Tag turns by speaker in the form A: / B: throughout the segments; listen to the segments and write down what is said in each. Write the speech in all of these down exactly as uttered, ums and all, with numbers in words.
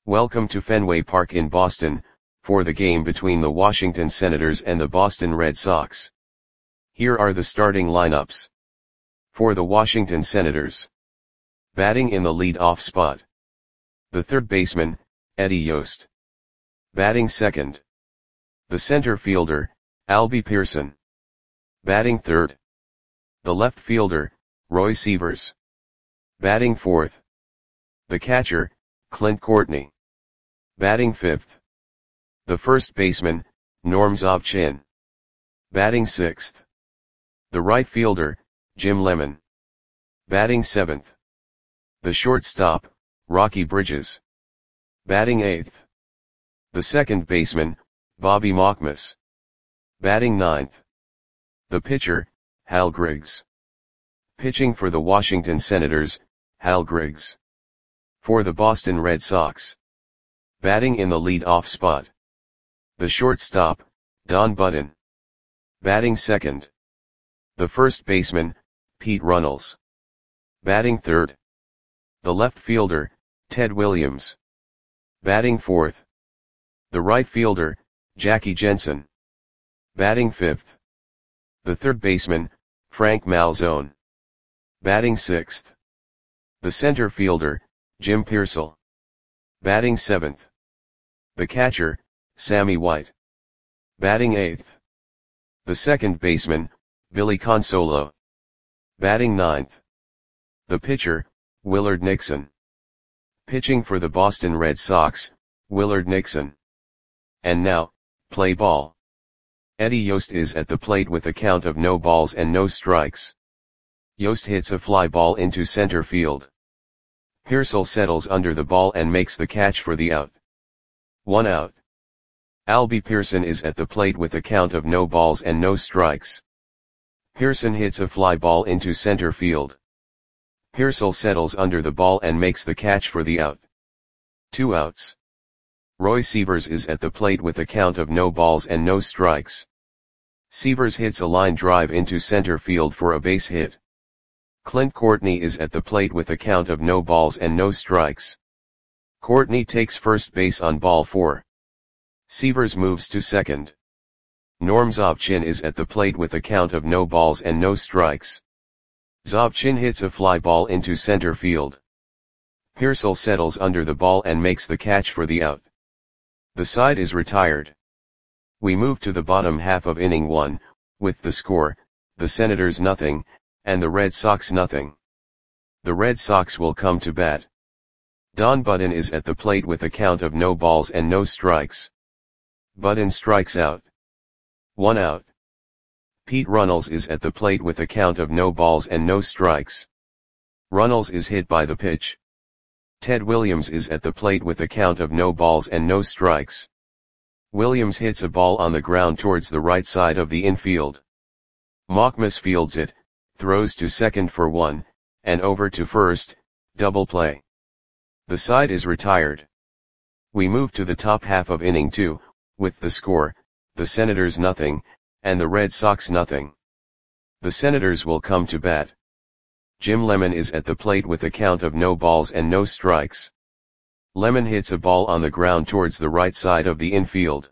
A: Welcome to Fenway Park in Boston, for the game between the Washington Senators and the Boston Red Sox. Here are the starting lineups. For the Washington Senators. Batting in the lead-off spot. The third baseman, Eddie Yost. Batting second. The center fielder, Albie Pearson. Batting third. The left fielder, Roy Sievers. Batting fourth. The catcher, Clint Courtney. Batting fifth. The first baseman, Norm Zobchin. Batting sixth. The right fielder, Jim Lemon. Batting seventh. The shortstop, Rocky Bridges. Batting eighth. The second baseman, Bobby Mockmas. Batting ninth. The pitcher, Hal Griggs. Pitching for the Washington Senators, Hal Griggs. For the Boston Red Sox. Batting in the lead-off spot. The shortstop, Don Button. Batting second. The first baseman, Pete Runnels. Batting third. The left fielder, Ted Williams. Batting fourth. The right fielder, Jackie Jensen. Batting fifth. The third baseman, Frank Malzone. Batting sixth. The center fielder, Jim Piersall. Batting seventh. The catcher, Sammy White. Batting eighth. The second baseman, Billy Consolo. Batting ninth. The pitcher, Willard Nixon. Pitching for the Boston Red Sox, Willard Nixon. And now, play ball. Eddie Yost is at the plate with a count of no balls and no strikes. Yost hits a fly ball into center field. Piersall settles under the ball and makes the catch for the out. One out. Albie Pearson is at the plate with a count of no balls and no strikes. Pearson hits a fly ball into center field. Piersall settles under the ball and makes the catch for the out. Two outs. Roy Sievers is at the plate with a count of no balls and no strikes. Sievers hits a line drive into center field for a base hit. Clint Courtney is at the plate with a count of no balls and no strikes. Courtney takes first base on ball four. Sievers moves to second. Norm Zobchin is at the plate with a count of no balls and no strikes. Zobchin hits a fly ball into center field. Piersall settles under the ball and makes the catch for the out. The side is retired. We move to the bottom half of inning one, with the score, the Senators nothing, and the Red Sox nothing. The Red Sox will come to bat. Don Button is at the plate with a count of no balls and no strikes. Button strikes out. One out. Pete Runnels is at the plate with a count of no balls and no strikes. Runnels is hit by the pitch. Ted Williams is at the plate with a count of no balls and no strikes. Williams hits a ball on the ground towards the right side of the infield. Mockmas fields it, throws to second for one, and over to first, double play. The side is retired. We move to the top half of inning two, with the score, the Senators nothing, and the Red Sox nothing. The Senators will come to bat. Jim Lemon is at the plate with a count of no balls and no strikes. Lemon hits a ball on the ground towards the right side of the infield.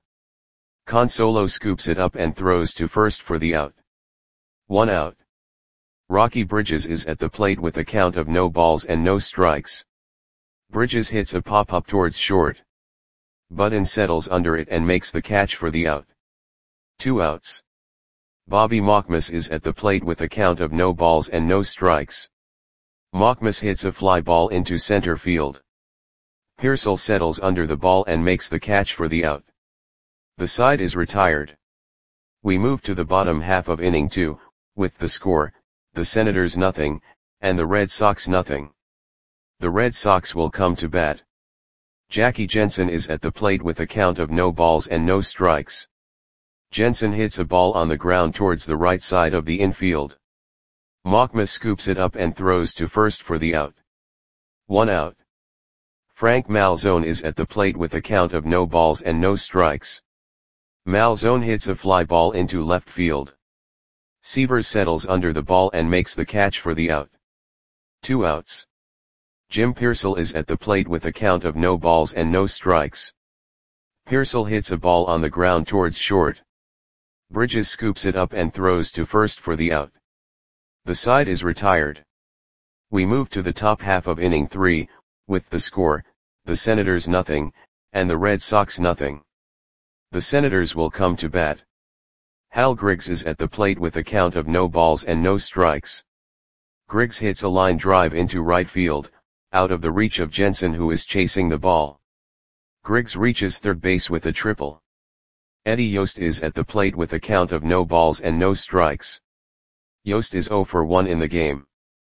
A: Consolo scoops it up and throws to first for the out. One out. Rocky Bridges is at the plate with a count of no balls and no strikes. Bridges hits a pop-up towards short. Button settles under it and makes the catch for the out. Two outs. Bobby Mockmas is at the plate with a count of no balls and no strikes. Mockmas hits a fly ball into center field. Piersall settles under the ball and makes the catch for the out. The side is retired. We move to the bottom half of inning two, with the score, the Senators nothing, and the Red Sox nothing. The Red Sox will come to bat. Jackie Jensen is at the plate with a count of no balls and no strikes. Jensen hits a ball on the ground towards the right side of the infield. Mockmas scoops it up and throws to first for the out. One out. Frank Malzone is at the plate with a count of no balls and no strikes. Malzone hits a fly ball into left field. Sievers settles under the ball and makes the catch for the out. Two outs. Jim Pearsall is at the plate with a count of no balls and no strikes. Pearsall hits a ball on the ground towards short. Bridges scoops it up and throws to first for the out. The side is retired. We move to the top half of inning three, with the score, the Senators nothing, and the Red Sox nothing. The Senators will come to bat. Hal Griggs is at the plate with a count of no balls and no strikes. Griggs hits a line drive into right field, out of the reach of Jensen, who is chasing the ball. Griggs reaches third base with a triple. Eddie Yost is at the plate with a count of no balls and no strikes. Yost is oh for one in the game.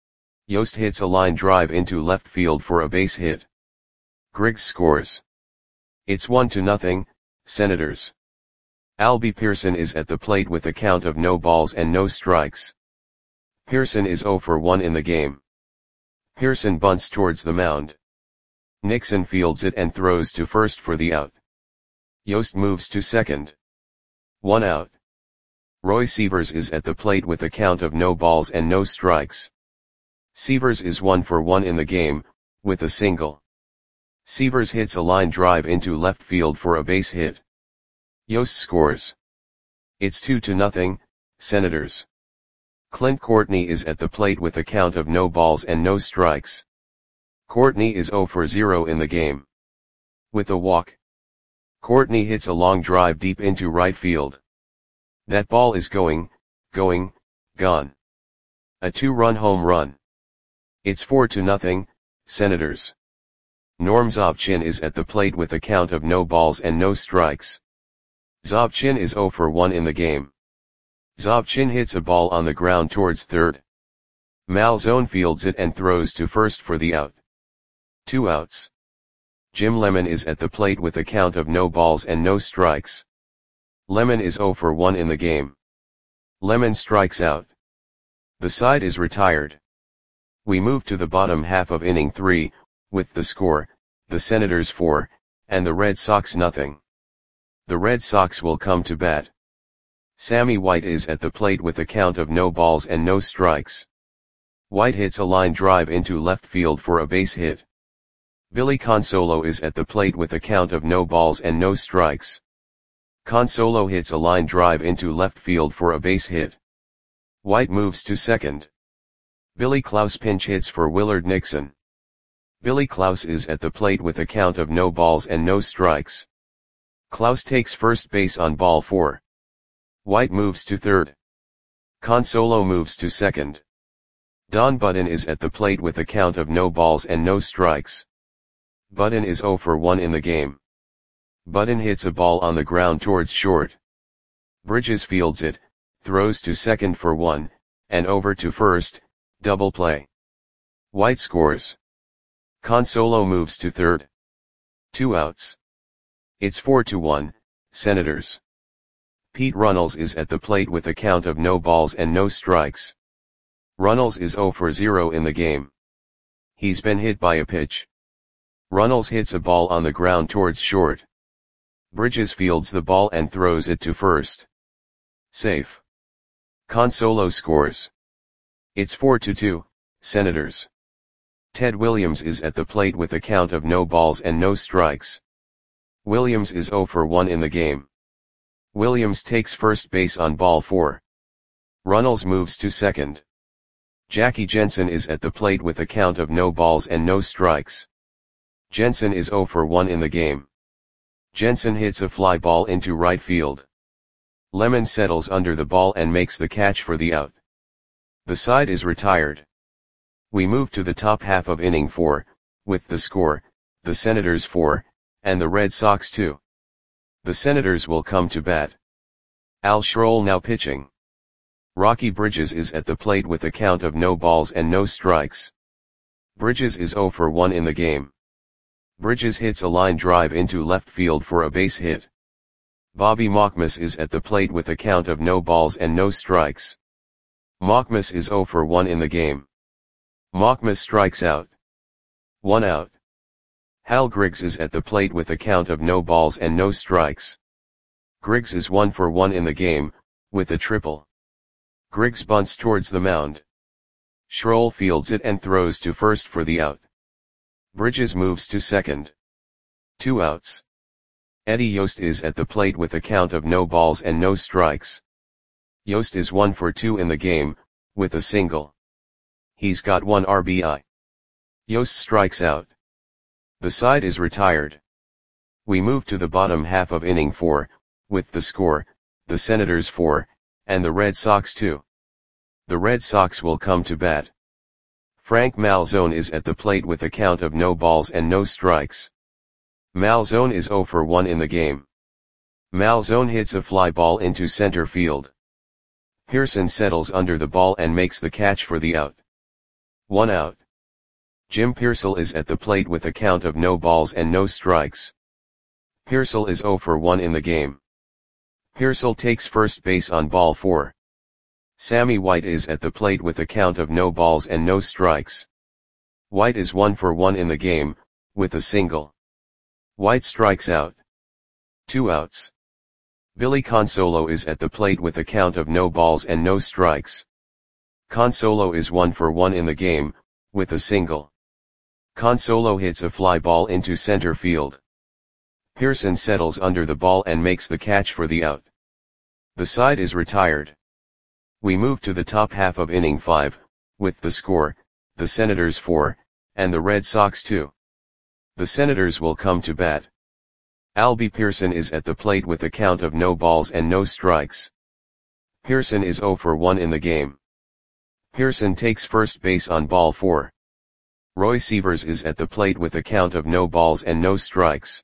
A: Yost hits a line drive into left field for a base hit. Griggs scores. It's one to nothing, Senators. Albie Pearson is at the plate with a count of no balls and no strikes. Pearson is oh for one in the game. Pearson bunts towards the mound. Nixon fields it and throws to first for the out. Yost moves to second. One out. Roy Sievers is at the plate with a count of no balls and no strikes. Sievers is one for one in the game, with a single. Sievers hits a line drive into left field for a base hit. Yost scores. It's two to nothing, Senators. Clint Courtney is at the plate with a count of no balls and no strikes. Courtney is oh for zero in the game. With a walk. Courtney hits a long drive deep into right field. That ball is going, going, gone. A two-run home run. It's four to nothing, Senators. Norm Zobchin is at the plate with a count of no balls and no strikes. Zobchin is oh for one in the game. Zobchin hits a ball on the ground towards third. Malzone fields it and throws to first for the out. Two outs. Jim Lemon is at the plate with a count of no balls and no strikes. Lemon is oh for one in the game. Lemon strikes out. The side is retired. We move to the bottom half of inning three, with the score, the Senators four, and the Red Sox nothing. The Red Sox will come to bat. Sammy White is at the plate with a count of no balls and no strikes. White hits a line drive into left field for a base hit. Billy Consolo is at the plate with a count of no balls and no strikes. Consolo hits a line drive into left field for a base hit. White moves to second. Billy Klaus pinch hits for Willard Nixon. Billy Klaus is at the plate with a count of no balls and no strikes. Klaus takes first base on ball four. White moves to third. Consolo moves to second. Don Budden is at the plate with a count of no balls and no strikes. Budden is oh for one in the game. Budden hits a ball on the ground towards short. Bridges fields it, throws to second for one, and over to first, double play. White scores. Consolo moves to third. Two outs. It's four to one, Senators. Pete Runnels is at the plate with a count of no balls and no strikes. Runnels is oh for zero in the game. He's been hit by a pitch. Runnels hits a ball on the ground towards short. Bridges fields the ball and throws it to first. Safe. Consolo scores. It's four to two, Senators. Ted Williams is at the plate with a count of no balls and no strikes. Williams is oh for one in the game. Williams takes first base on ball four. Runnels moves to second. Jackie Jensen is at the plate with a count of no balls and no strikes. Jensen is oh for one in the game. Jensen hits a fly ball into right field. Lemon settles under the ball and makes the catch for the out. The side is retired. We move to the top half of inning four, with the score, the Senators four, and the Red Sox two. The Senators will come to bat. Al Schroll now pitching. Rocky Bridges is at the plate with a count of no balls and no strikes. Bridges is oh for one in the game. Bridges hits a line drive into left field for a base hit. Bobby Mockmas is at the plate with a count of no balls and no strikes. Mockmas is oh for one in the game. Mockmas strikes out. One out. Hal Griggs is at the plate with a count of no balls and no strikes. Griggs is one for one in the game, with a triple. Griggs bunts towards the mound. Schroll fields it and throws to first for the out. Bridges moves to second. Two outs. Eddie Yost is at the plate with a count of no balls and no strikes. Yost is one for two in the game, with a single. He's got one R B I. Yost strikes out. The side is retired. We move to the bottom half of inning four, with the score, the Senators four, and the Red Sox two. The Red Sox will come to bat. Frank Malzone is at the plate with a count of no balls and no strikes. Malzone is zero for one in the game. Malzone hits a fly ball into center field. Pearson settles under the ball and makes the catch for the out. One out. Jim Piersall is at the plate with a count of no balls and no strikes. Piersall is zero for one in the game. Piersall takes first base on ball four. Sammy White is at the plate with a count of no balls and no strikes. White is one for one in the game, with a single. White strikes out. Two outs. Billy Consolo is at the plate with a count of no balls and no strikes. Consolo is one for one in the game, with a single. Consolo hits a fly ball into center field. Pearson settles under the ball and makes the catch for the out. The side is retired. We move to the top half of inning five, with the score, the Senators four, and the Red Sox two. The Senators will come to bat. Albie Pearson is at the plate with a count of no balls and no strikes. Pearson is zero for one in the game. Pearson takes first base on ball four. Roy Sievers is at the plate with a count of no balls and no strikes.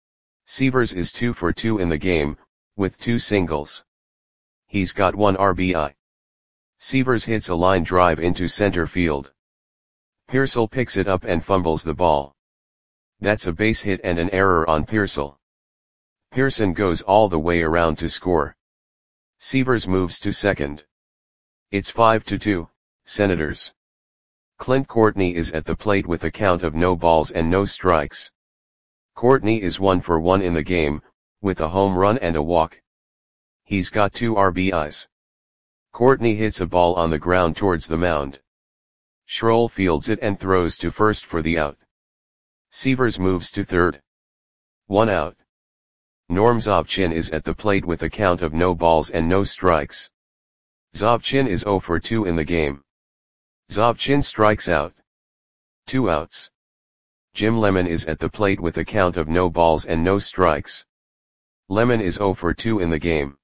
A: Sievers is two for two in the game, with two singles. He's got one R B I. Sievers hits a line drive into center field. Piersall picks it up and fumbles the ball. That's a base hit and an error on Piersall. Pearson goes all the way around to score. Sievers moves to second. It's five to two, Senators. Clint Courtney is at the plate with a count of no balls and no strikes. Courtney is one for one in the game, with a home run and a walk. He's got two R B Is. Courtney hits a ball on the ground towards the mound. Schroll fields it and throws to first for the out. Sievers moves to third. One out. Norm Zobchin is at the plate with a count of no balls and no strikes. Zobchin is zero for two in the game. Zobchin strikes out. Two outs. Jim Lemon is at the plate with a count of no balls and no strikes. Lemon is zero for two in the game.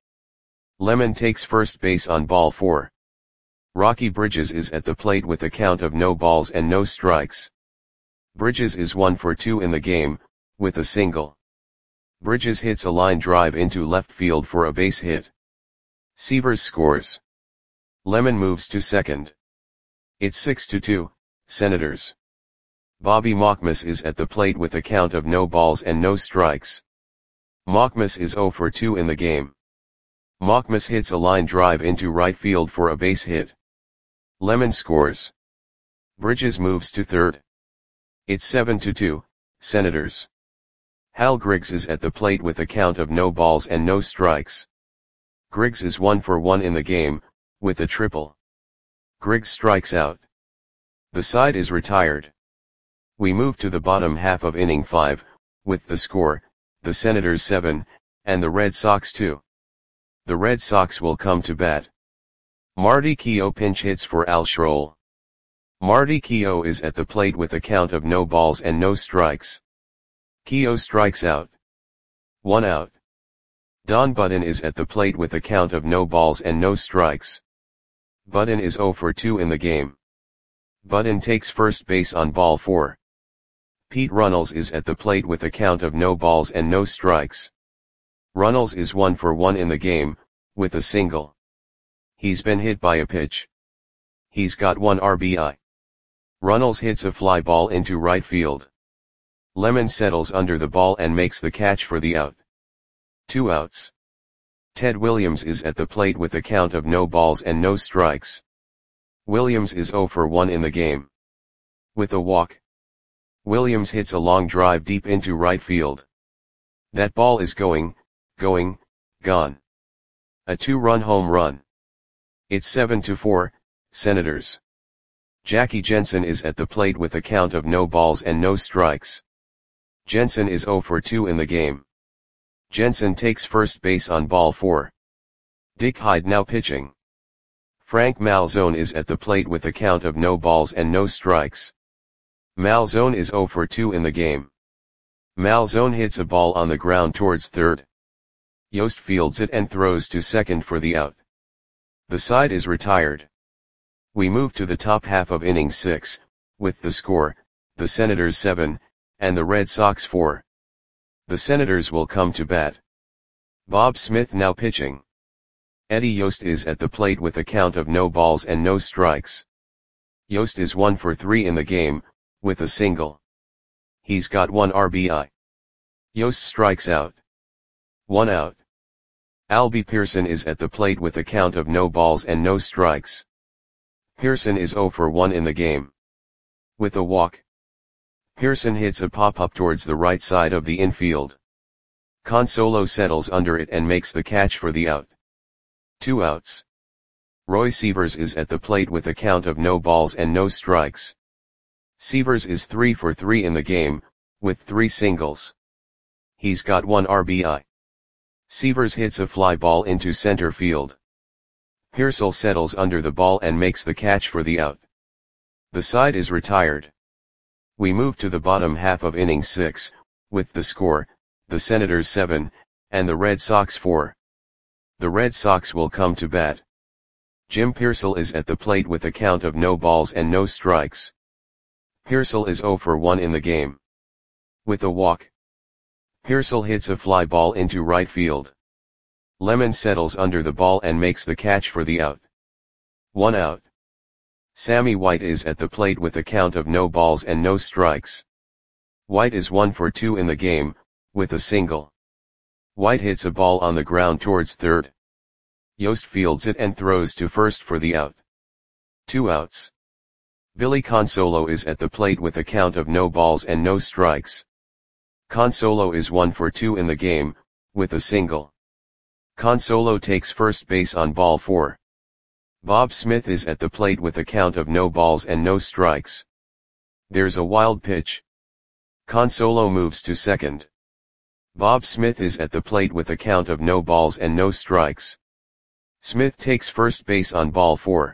A: Lemon takes first base on ball four. Rocky Bridges is at the plate with a count of no balls and no strikes. Bridges is one for two in the game, with a single. Bridges hits a line drive into left field for a base hit. Sievers scores. Lemon moves to second. It's six to two, Senators. Bobby Mockmas is at the plate with a count of no balls and no strikes. Mockmas is zero for two in the game. Mockmas hits a line drive into right field for a base hit. Lemon scores. Bridges moves to third. It's seven to two, Senators. Hal Griggs is at the plate with a count of no balls and no strikes. Griggs is one for one in the game, with a triple. Griggs strikes out. The side is retired. We move to the bottom half of inning five, with the score, the Senators seven, and the Red Sox two. The Red Sox will come to bat. Marty Keough pinch hits for Al Schroll. Marty Keough is at the plate with a count of no balls and no strikes. Keough strikes out. One out. Don Budden is at the plate with a count of no balls and no strikes. Budden is zero for two in the game. Budden takes first base on ball four. Pete Runnels is at the plate with a count of no balls and no strikes. Runnels is one for one in the game, with a single. He's been hit by a pitch. He's got one R B I. Runnels hits a fly ball into right field. Lemon settles under the ball and makes the catch for the out. Two outs. Ted Williams is at the plate with a count of no balls and no strikes. Williams is zero for one in the game. With a walk. Williams hits a long drive deep into right field. That ball is going, going, gone. A two-run home run. It's seven to four, Senators. Jackie Jensen is at the plate with a count of no balls and no strikes. Jensen is zero for two in the game. Jensen takes first base on ball four. Dick Hyde now pitching. Frank Malzone is at the plate with a count of no balls and no strikes. Malzone is zero for two in the game. Malzone hits a ball on the ground towards third. Yost fields it and throws to second for the out. The side is retired. We move to the top half of inning six, with the score, the Senators seven, and the Red Sox four. The Senators will come to bat. Bob Smith now pitching. Eddie Yost is at the plate with a count of no balls and no strikes. Yost is one for three in the game, with a single. He's got one R B I. Yost strikes out. One out. Albie Pearson is at the plate with a count of no balls and no strikes. Pearson is zero for one in the game. With a walk. Pearson hits a pop-up towards the right side of the infield. Consolo settles under it and makes the catch for the out. Two outs. Roy Sievers is at the plate with a count of no balls and no strikes. Sievers is three for three in the game, with three singles. He's got one R B I. Sievers hits a fly ball into center field. Pearsall settles under the ball and makes the catch for the out. The side is retired. We move to the bottom half of inning six, with the score, the Senators seven, and the Red Sox four. The Red Sox will come to bat. Jim Pearsall is at the plate with a count of no balls and no strikes. Pearsall is zero for one in the game. With a walk. Pearsall hits a fly ball into right field. Lemon settles under the ball and makes the catch for the out. One out. Sammy White is at the plate with a count of no balls and no strikes. White is one for two in the game, with a single. White hits a ball on the ground towards third. Yost fields it and throws to first for the out. Two outs. Billy Consolo is at the plate with a count of no balls and no strikes. Consolo is one for two in the game, with a single. Consolo takes first base on ball four. Bob Smith is at the plate with a count of no balls and no strikes. There's a wild pitch. Consolo moves to second. Bob Smith is at the plate with a count of no balls and no strikes. Smith takes first base on ball four.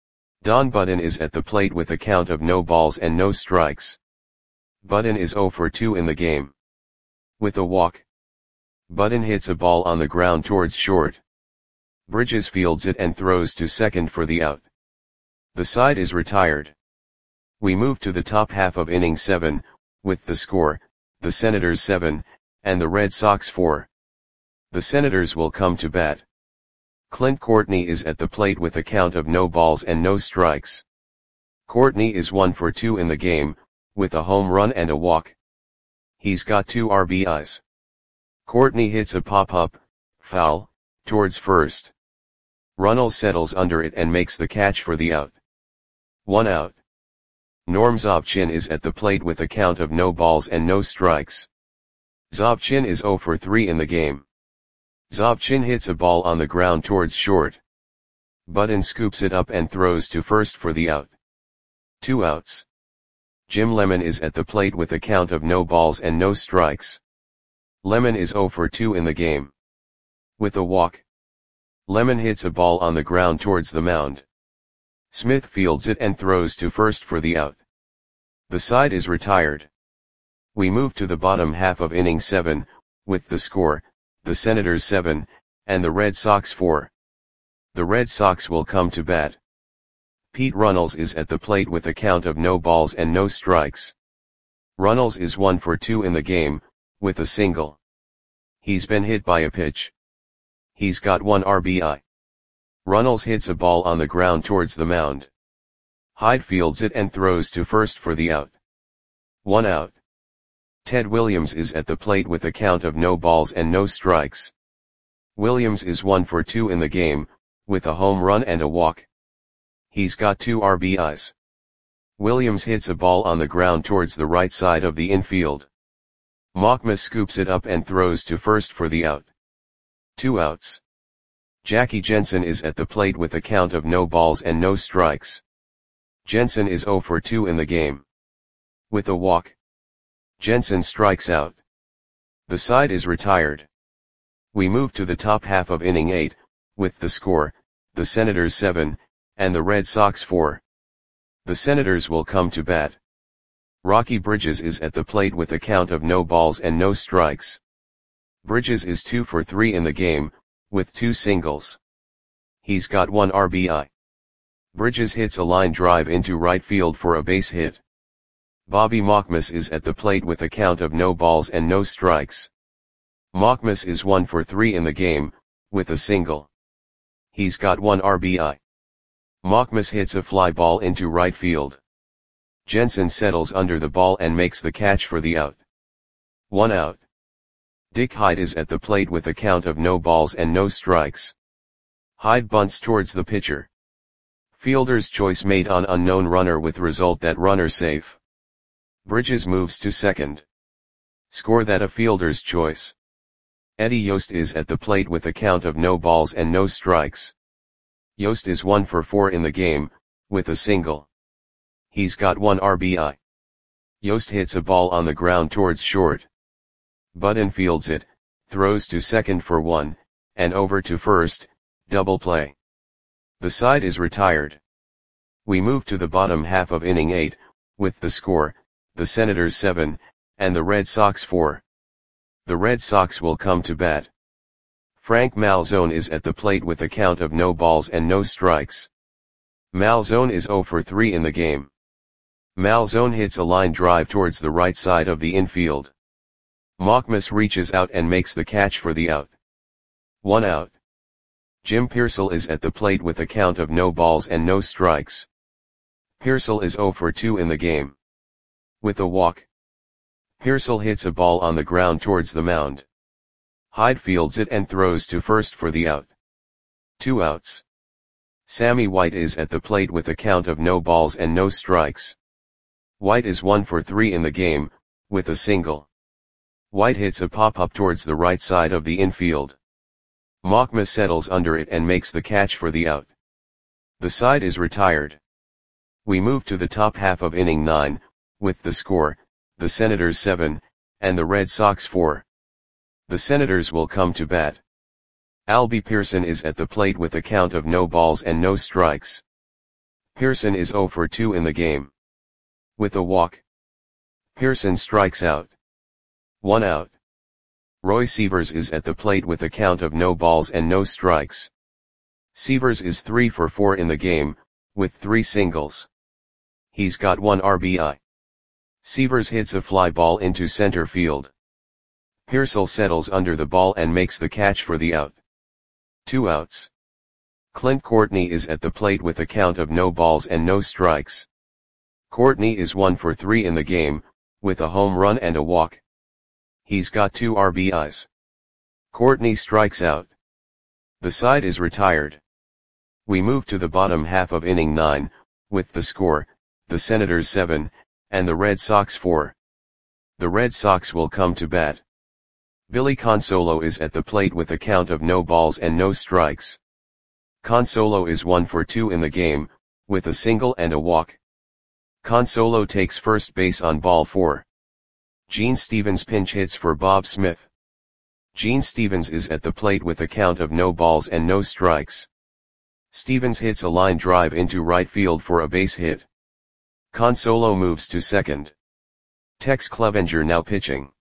A: Don Budden is at the plate with a count of no balls and no strikes. Budden is zero for two in the game. With a walk. Budden hits a ball on the ground towards short. Bridges fields it and throws to second for the out. The side is retired. We move to the top half of inning seven, with the score, the Senators seven, and the Red Sox four. The Senators will come to bat. Clint Courtney is at the plate with a count of no balls and no strikes. Courtney is one for two in the game, with a home run and a walk. He's got two R B Is. Courtney hits a pop-up, foul, towards first. Runnels settles under it and makes the catch for the out. One out. Norm Zobchin is at the plate with a count of no balls and no strikes. Zobchin is zero for three in the game. Zobchin hits a ball on the ground towards short. Budden scoops it up and throws to first for the out. Two outs. Jim Lemon is at the plate with a count of no balls and no strikes. Lemon is zero for two in the game. With a walk. Lemon hits a ball on the ground towards the mound. Smith fields it and throws to first for the out. The side is retired. We move to the bottom half of inning seven, with the score, the Senators seven, and the Red Sox four. The Red Sox will come to bat. Pete Runnels is at the plate with a count of no balls and no strikes. Runnels is one for two in the game, with a single. He's been hit by a pitch. He's got one R B I. Runnels hits a ball on the ground towards the mound. Hyde fields it and throws to first for the out. One out. Ted Williams is at the plate with a count of no balls and no strikes. Williams is one for two in the game, with a home run and a walk. He's got two R B Is. Williams hits a ball on the ground towards the right side of the infield. Machma scoops it up and throws to first for the out. Two outs. Jackie Jensen is at the plate with a count of no balls and no strikes. Jensen is zero for two in the game. With a walk, Jensen strikes out. The side is retired. We move to the top half of inning eight, with the score, the Senators seven, and the Red Sox four. The Senators will come to bat. Rocky Bridges is at the plate with a count of no balls and no strikes. Bridges is two for three in the game, with two singles. He's got one R B I. Bridges hits a line drive into right field for a base hit. Bobby Mauchmus is at the plate with a count of no balls and no strikes. Mauchmus is one for three in the game, with a single. He's got one R B I. Mauchmus hits a fly ball into right field. Jensen settles under the ball and makes the catch for the out. One out. Dick Hyde is at the plate with a count of no balls and no strikes. Hyde bunts towards the pitcher. Fielder's choice made on unknown runner with result that runner safe. Bridges moves to second. Score that a fielder's choice. Eddie Yost is at the plate with a count of no balls and no strikes. Yost is one for four in the game, with a single. He's got one R B I. Yost hits a ball on the ground towards short. Budden fields it, throws to second for one, and over to first, double play. The side is retired. We move to the bottom half of inning eight, with the score, the Senators seven, and the Red Sox four. The Red Sox will come to bat. Frank Malzone is at the plate with a count of no balls and no strikes. Malzone is zero for three in the game. Malzone hits a line drive towards the right side of the infield. Mauchmus reaches out and makes the catch for the out. One out. Jim Piersall is at the plate with a count of no balls and no strikes. Piersall is zero for two in the game. With a walk, Piersall hits a ball on the ground towards the mound. Hyde fields it and throws to first for the out. Two outs. Sammy White is at the plate with a count of no balls and no strikes. White is one for three in the game, with a single. White hits a pop-up towards the right side of the infield. Mauchmus settles under it and makes the catch for the out. The side is retired. We move to the top half of inning nine, with the score, the Senators seven, and the Red Sox four. The Senators will come to bat. Albie Pearson is at the plate with a count of no balls and no strikes. Pearson is zero for two in the game. With a walk, Pearson strikes out. One out. Roy Sievers is at the plate with a count of no balls and no strikes. Sievers is three for four in the game, with three singles. He's got one R B I. Sievers hits a fly ball into center field. Piersall settles under the ball and makes the catch for the out. Two outs. Clint Courtney is at the plate with a count of no balls and no strikes. Courtney is one for three in the game, with a home run and a walk. He's got two R B Is. Courtney strikes out. The side is retired. We move to the bottom half of inning nine, with the score, the Senators seven, and the Red Sox four. The Red Sox will come to bat. Billy Consolo is at the plate with a count of no balls and no strikes. Consolo is one for two in the game, with a single and a walk. Consolo takes first base on ball four. Gene Stevens pinch hits for Bob Smith. Gene Stevens is at the plate with a count of no balls and no strikes. Stevens hits a line drive into right field for a base hit. Consolo moves to second. Tex Clevenger now pitching.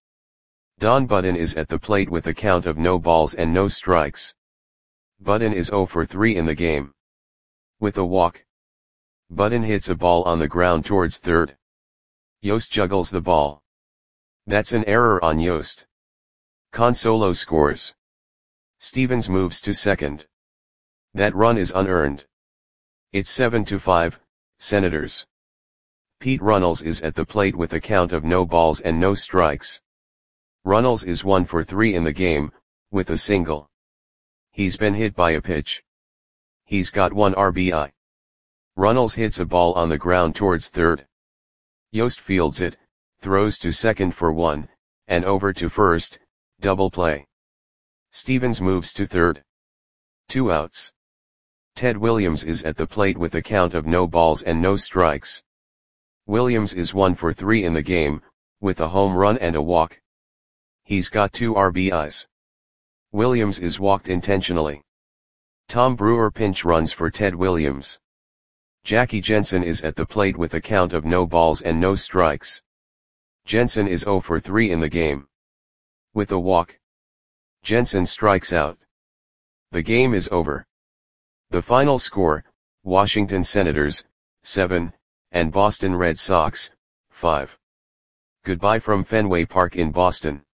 A: Don Budden is at the plate with a count of no balls and no strikes. Budden is zero for three in the game. With a walk, Budden hits a ball on the ground towards third. Yost juggles the ball. That's an error on Yost. Consolo scores. Stevens moves to second. That run is unearned. It's seven to five, Senators. Pete Runnels is at the plate with a count of no balls and no strikes. Runnels is one for three in the game, with a single. He's been hit by a pitch. He's got one R B I. Runnels hits a ball on the ground towards third. Yost fields it, throws to second for one, and over to first, double play. Stevens moves to third. Two outs. Ted Williams is at the plate with a count of no balls and no strikes. Williams is one for three in the game, with a home run and a walk. He's got two R B Is. Williams is walked intentionally. Tom Brewer pinch runs for Ted Williams. Jackie Jensen is at the plate with a count of no balls and no strikes. Jensen is zero for three in the game. With a walk, Jensen strikes out. The game is over. The final score, Washington Senators, seven, and Boston Red Sox, five. Goodbye from Fenway Park in Boston.